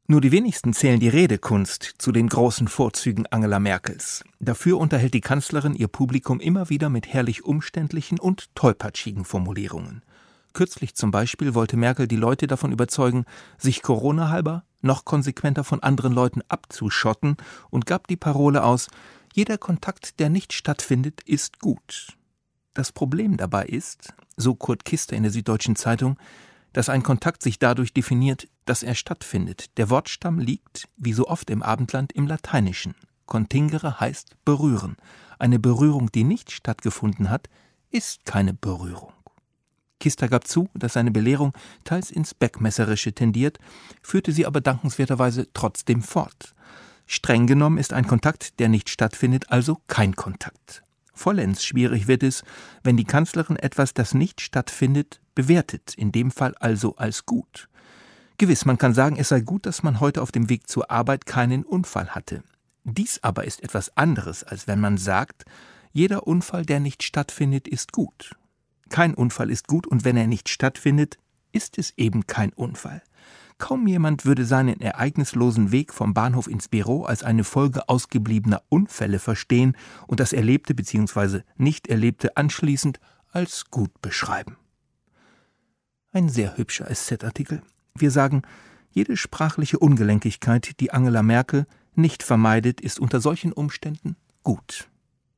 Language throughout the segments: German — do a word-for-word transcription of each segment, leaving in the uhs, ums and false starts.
Nur die wenigsten zählen die Redekunst zu den großen Vorzügen Angela Merkels. Dafür unterhält die Kanzlerin ihr Publikum immer wieder mit herrlich umständlichen und tollpatschigen Formulierungen. Kürzlich zum Beispiel wollte Merkel die Leute davon überzeugen, sich Corona halber noch konsequenter von anderen Leuten abzuschotten und gab die Parole aus: Jeder Kontakt, der nicht stattfindet, ist gut. Das Problem dabei ist, so Kurt Kister in der Süddeutschen Zeitung, dass ein Kontakt sich dadurch definiert, dass er stattfindet. Der Wortstamm liegt, wie so oft im Abendland, im Lateinischen. Contingere heißt berühren. Eine Berührung, die nicht stattgefunden hat, ist keine Berührung. Kister gab zu, dass seine Belehrung teils ins Beckmesserische tendiert, führte sie aber dankenswerterweise trotzdem fort. Streng genommen ist ein Kontakt, der nicht stattfindet, also kein Kontakt. Vollends schwierig wird es, wenn die Kanzlerin etwas, das nicht stattfindet, bewertet, in dem Fall also als gut. Gewiss, man kann sagen, es sei gut, dass man heute auf dem Weg zur Arbeit keinen Unfall hatte. Dies aber ist etwas anderes, als wenn man sagt, jeder Unfall, der nicht stattfindet, ist gut. Kein Unfall ist gut, und wenn er nicht stattfindet, ist es eben kein Unfall. Kaum jemand würde seinen ereignislosen Weg vom Bahnhof ins Büro als eine Folge ausgebliebener Unfälle verstehen und das Erlebte bzw. Nicht-Erlebte anschließend als gut beschreiben. Ein sehr hübscher S Z-Artikel. Wir sagen, jede sprachliche Ungelenkigkeit, die Angela Merkel nicht vermeidet, ist unter solchen Umständen gut.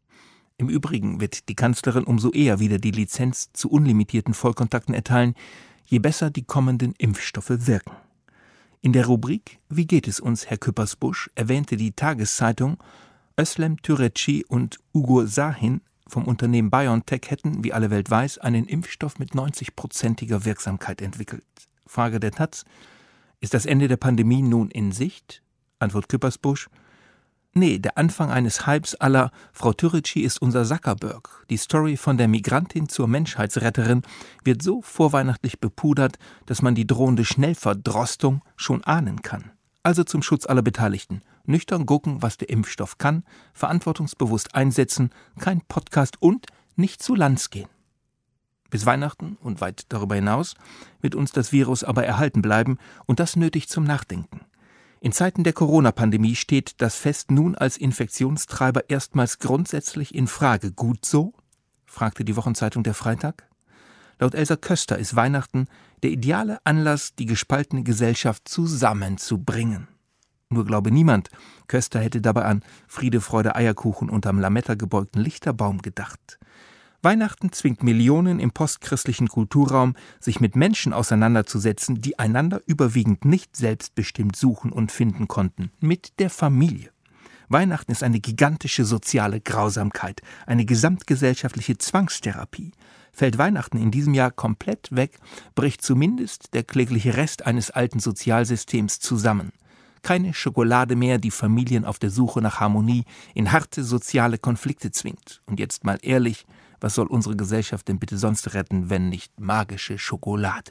Im Übrigen wird die Kanzlerin umso eher wieder die Lizenz zu unlimitierten Vollkontakten erteilen, je besser die kommenden Impfstoffe wirken. In der Rubrik »Wie geht es uns, Herr Küppersbusch?« erwähnte die Tageszeitung, Özlem Türeci und Ugur Sahin vom Unternehmen BioNTech hätten, wie alle Welt weiß, einen Impfstoff mit neunzig-prozentiger Wirksamkeit entwickelt. Frage der Taz: Ist das Ende der Pandemie nun in Sicht? Antwort Küppersbusch: Nee, der Anfang eines Hypes à la Frau Türeci ist unser Zuckerberg. Die Story von der Migrantin zur Menschheitsretterin wird so vorweihnachtlich bepudert, dass man die drohende Schnellverdrostung schon ahnen kann. Also zum Schutz aller Beteiligten. Nüchtern gucken, was der Impfstoff kann, verantwortungsbewusst einsetzen, kein Podcast und nicht zu Lanz gehen. Bis Weihnachten und weit darüber hinaus wird uns das Virus aber erhalten bleiben, und das nötigt zum Nachdenken. In Zeiten der Corona-Pandemie steht das Fest nun als Infektionstreiber erstmals grundsätzlich in Frage. Gut so? Fragte die Wochenzeitung Der Freitag. Laut Elsa Köster ist Weihnachten der ideale Anlass, die gespaltene Gesellschaft zusammenzubringen. Nur glaube niemand, Köster hätte dabei an Friede, Freude, Eierkuchen unterm Lametta gebeugten Lichterbaum gedacht. Weihnachten zwingt Millionen im postchristlichen Kulturraum, sich mit Menschen auseinanderzusetzen, die einander überwiegend nicht selbstbestimmt suchen und finden konnten. Mit der Familie. Weihnachten ist eine gigantische soziale Grausamkeit, eine gesamtgesellschaftliche Zwangstherapie. Fällt Weihnachten in diesem Jahr komplett weg, bricht zumindest der klägliche Rest eines alten Sozialsystems zusammen. Keine Schokolade mehr, die Familien auf der Suche nach Harmonie in harte soziale Konflikte zwingt. Und jetzt mal ehrlich, was soll unsere Gesellschaft denn bitte sonst retten, wenn nicht magische Schokolade?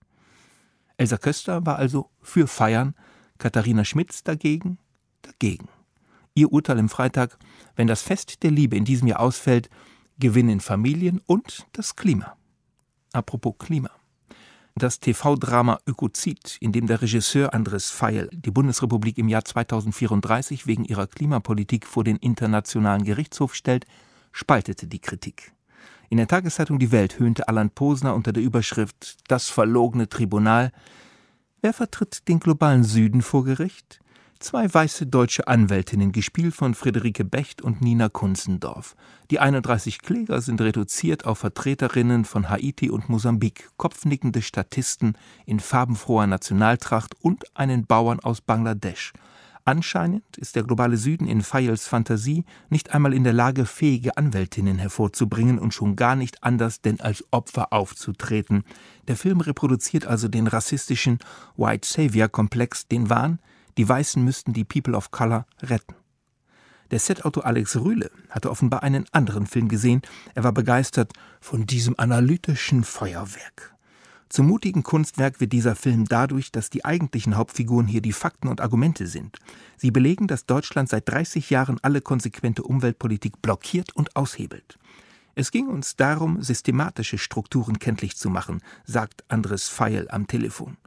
Elsa Köster war also für Feiern, Katharina Schmitz dagegen, dagegen. Ihr Urteil im Freitag: Wenn das Fest der Liebe in diesem Jahr ausfällt, gewinnen Familien und das Klima. Apropos Klima. Das T V-Drama Ökozid, in dem der Regisseur Andres Feil die Bundesrepublik im Jahr zweitausendvierunddreißig wegen ihrer Klimapolitik vor den Internationalen Gerichtshof stellt, spaltete die Kritik. In der Tageszeitung Die Welt höhnte Alan Posner unter der Überschrift »Das verlogene Tribunal«: Wer vertritt den globalen Süden vor Gericht? Zwei weiße deutsche Anwältinnen, gespielt von Friederike Becht und Nina Kunzendorf. Die einunddreißig Kläger sind reduziert auf Vertreterinnen von Haiti und Mosambik, kopfnickende Statisten in farbenfroher Nationaltracht und einen Bauern aus Bangladesch. Anscheinend ist der globale Süden in Feils Fantasie nicht einmal in der Lage, fähige Anwältinnen hervorzubringen und schon gar nicht anders denn als Opfer aufzutreten. Der Film reproduziert also den rassistischen White Savior-Komplex, den Wahn, die Weißen müssten die People of Color retten. Der Setautor Alex Rühle hatte offenbar einen anderen Film gesehen. Er war begeistert von diesem analytischen Feuerwerk. Zum mutigen Kunstwerk wird dieser Film dadurch, dass die eigentlichen Hauptfiguren hier die Fakten und Argumente sind. Sie belegen, dass Deutschland seit dreißig Jahren alle konsequente Umweltpolitik blockiert und aushebelt. Es ging uns darum, systematische Strukturen kenntlich zu machen, sagt Andres Feil am Telefon.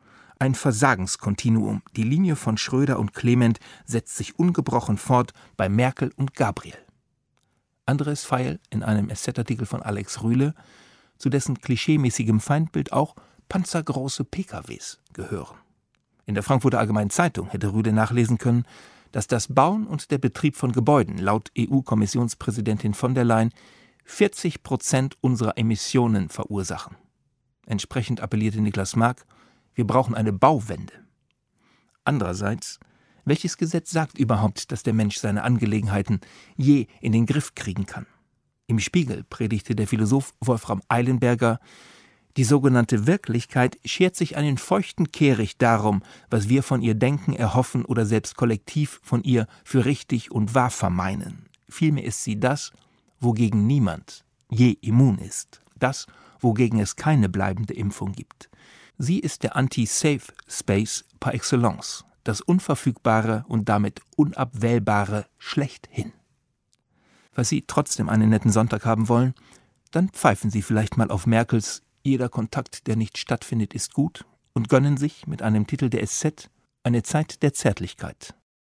Ein Versagenskontinuum. Die Linie von Schröder und Clement setzt sich ungebrochen fort bei Merkel und Gabriel. Andres Feil in einem S Z-Artikel von Alex Rühle, zu dessen klischeemäßigem Feindbild auch panzergroße P K Ws gehören. In der Frankfurter Allgemeinen Zeitung hätte Rühle nachlesen können, dass das Bauen und der Betrieb von Gebäuden laut E U-Kommissionspräsidentin von der Leyen vierzig Prozent unserer Emissionen verursachen. Entsprechend appellierte Niklas Mark, wir brauchen eine Bauwende. Andererseits, welches Gesetz sagt überhaupt, dass der Mensch seine Angelegenheiten je in den Griff kriegen kann? Im Spiegel predigte der Philosoph Wolfram Eilenberger, die sogenannte Wirklichkeit schert sich einen feuchten Kehricht darum, was wir von ihr denken, erhoffen oder selbst kollektiv von ihr für richtig und wahr vermeinen. Vielmehr ist sie das, wogegen niemand je immun ist, das, wogegen es keine bleibende Impfung gibt. Sie ist der Anti-Safe-Space par excellence, das Unverfügbare und damit Unabwählbare schlechthin. Falls Sie trotzdem einen netten Sonntag haben wollen, dann pfeifen Sie vielleicht mal auf Merkels »Jeder Kontakt, der nicht stattfindet, ist gut« und gönnen sich mit einem Titel der S Z eine Zeit der Zärtlichkeit.